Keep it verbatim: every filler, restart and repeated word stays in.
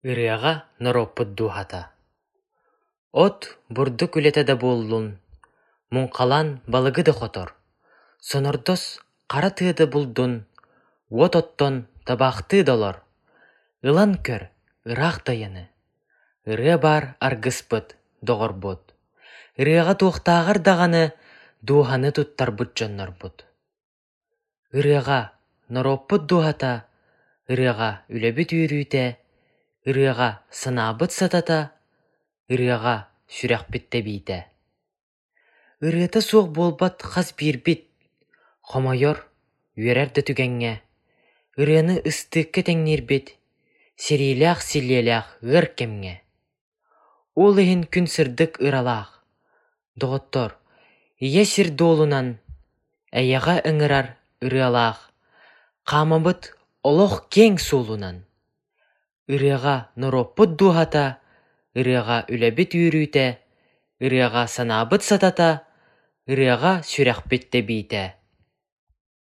Ырыаға нороппут дуһата. От бурду күлете да боллун, муңқалан балыгы да хотор. Сонордос қара тыыды булдун, от оттон табақты долор. Илан көр, ырақ дайыны. Ырыа бар аргыспыт, доғорбут. Ырыаға туықтағыр дағаны, дуһаны туттарбут жоннорбут. Ырыаға нороппут дуһата, ырыаға үлебит үйрүйте, ырыаға сынаабыт сатата, ырыаға сүрәхпитте бейте. Ырыата суох болбат хас биирбит, хомойор үөрэр да түгэнгэ, ырыаны ыстыыкка тэҥнирбит, сериилээх силлиэлээх ыар кэмҥэ. Ол иһин күн сырдык ыралаах, доҕоттор, ийэ сир дуолунан, эйэҕэ ыҥырар ырыалаах, хаамабыт олох кең суулунан. Ырыаға нороппут дуһата, ырыаға үлэбит үүрүүтэ, ырыаға санаабыт сатата, ырыаға сүрэхпитте биите.